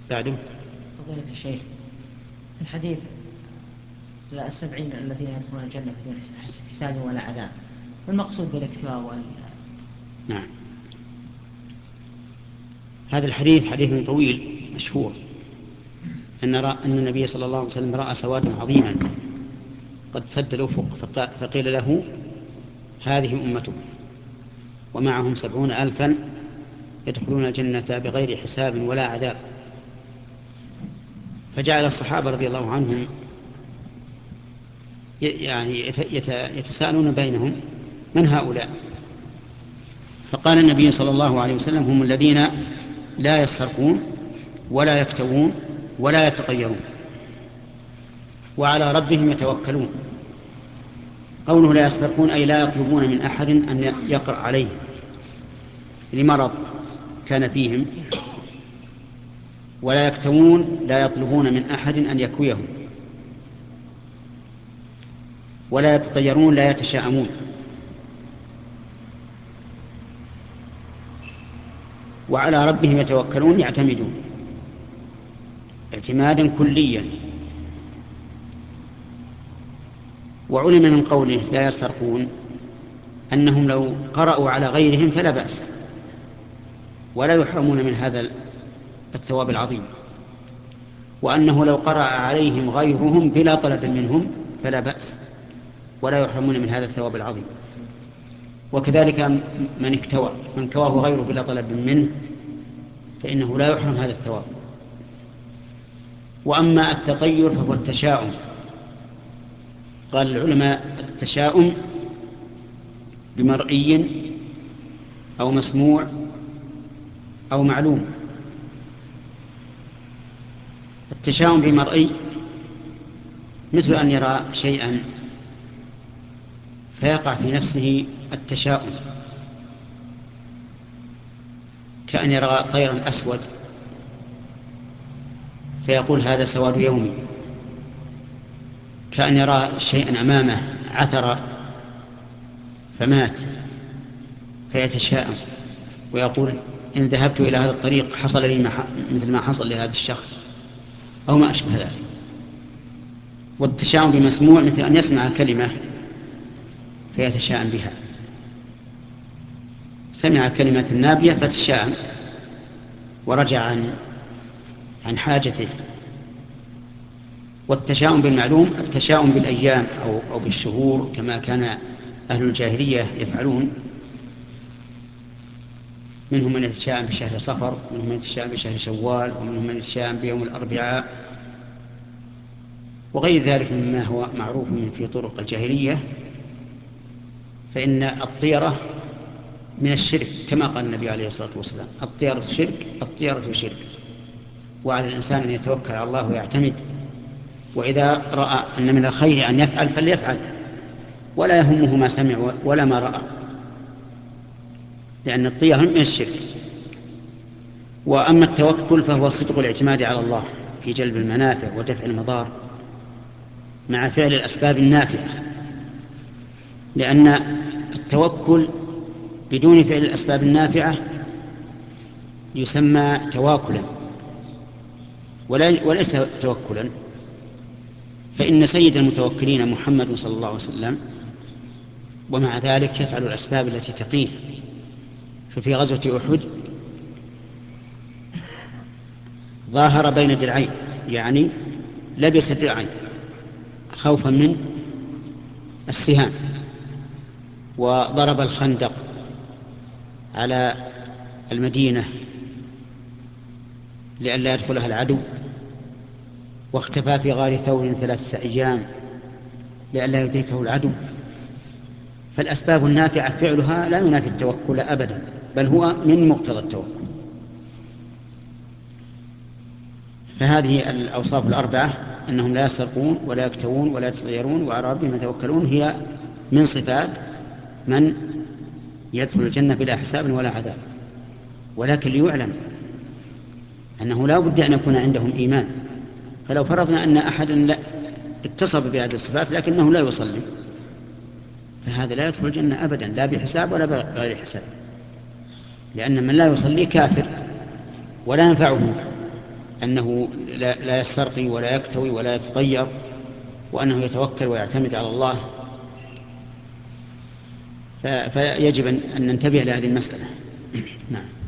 بعده. فضيلة الشيخ، الحديث 70 الذين يدخلون الجنة بدون حساب ولا عذاب، والمقصود بالاكتفاء نعم، هذا الحديث حديث طويل مشهور أن النبي صلى الله عليه وسلم رأى سوادا عظيما قد سد الأفق، فقيل له هذه أمتك ومعهم 70,000 يدخلون الجنة بغير حساب ولا عذاب. فجعل الصحابة رضي الله عنهم يعني يتساءلون بينهم من هؤلاء؟ فقال النبي صلى الله عليه وسلم هم الذين لا يسترقون ولا يكتوون ولا يتطيرون وعلى ربهم يتوكلون. قوله لا يسترقون أي لا يطلبون من أحد أن يقرأ عليهم لمرض كان فيهم، ولا يكتوون لا يطلبون من أحد أن يكويهم، ولا يتطيرون لا يتشاءمون. وعلى ربهم يتوكلون يعتمدون اعتمادا كليا. وعلم من قوله لا يسترقون أنهم لو قرأوا على غيرهم فلا بأس ولا يحرمون من هذا الثواب العظيم، وأنه لو قرأ عليهم غيرهم بلا طلب منهم فلا بأس ولا يحرمون من هذا الثواب العظيم. وكذلك من كواه غيره بلا طلب منه فإنه لا يحرم هذا الثواب. وأما التطير فهو التشاؤم. قال العلماء التشاؤم بمرئي أو مسموع أو معلوم. التشاؤم بمرئي مثل أن يرى شيئا فيقع في نفسه التشاؤم، كأن يرى طيرا أسود فيقول هذا سواد يومي، كأن يرى شيئا أمامه عثر فمات فيتشاءم ويقول إن ذهبت إلى هذا الطريق حصل لي مثل ما حصل لهذا الشخص أو ما أشبه ذلك. والتشاؤم بمسموع مثل أن يسمع كلمة فيتشاءم بها، سمع كلمة نابية فتشاءم ورجع عن حاجته. والتشاؤم بالمعلوم التشاؤم بالأيام أو بالشهور كما كان أهل الجاهلية يفعلون، منهم من يتشاءم بشهر صفر، ومنهم من يتشاءم بشهر شوال، ومنهم من يتشاءم بيوم الأربعاء وغير ذلك مما هو معروف في طرق الجاهلية. فإن الطيرة من الشرك كما قال النبي عليه الصلاة والسلام الطيرة شرك، الطيرة شرك. وعلى الإنسان أن يتوكل على الله ويعتمد، وإذا رأى أن من الخير أن يفعل فليفعل ولا يهمه ما سمع ولا ما رأى، لأن الطيرة من الشرك. وأما التوكل فهو صدق الاعتماد على الله في جلب المنافع ودفع المضار مع فعل الأسباب النافعة، لأن التوكل بدون فعل الأسباب النافعة يسمى تواكلا وليس توكلا. فإن سيد المتوكلين محمد صلى الله عليه وسلم ومع ذلك يفعل الأسباب التي تقيه. ففي غزوة أحد ظاهر بين درعين، يعني لبس درعين خوفا من السهام، وضرب الخندق على المدينة لئلا يدخلها العدو، واختفى في غار ثور 3 أيام لئلا يدركه العدو. فالأسباب النافعة فعلها لا ينافي التوكل أبدا، بل هو من مقتضى التوكل. فهذه الأوصاف الأربعة أنهم لا يسرقون ولا يكتوون ولا يتطيرون وعلى ربهم يتوكلون هي من صفات من يدخل الجنة بلا حساب ولا عذاب. ولكن ليعلم أنه لا بد أن يكون عندهم إيمان. فلو فرضنا أن أحدا اتصف بهذه الصفات لكنه لا يصلي فهذا لا يدخل الجنة أبدا، لا بحساب ولا بغير حساب، لأن من لا يصلي كافر ولا ينفعه أنه لا يسترقي ولا يكتوي ولا يتطير، وأنه يتوكل ويعتمد على الله. فيجب أن ننتبه لهذه المسألة. نعم.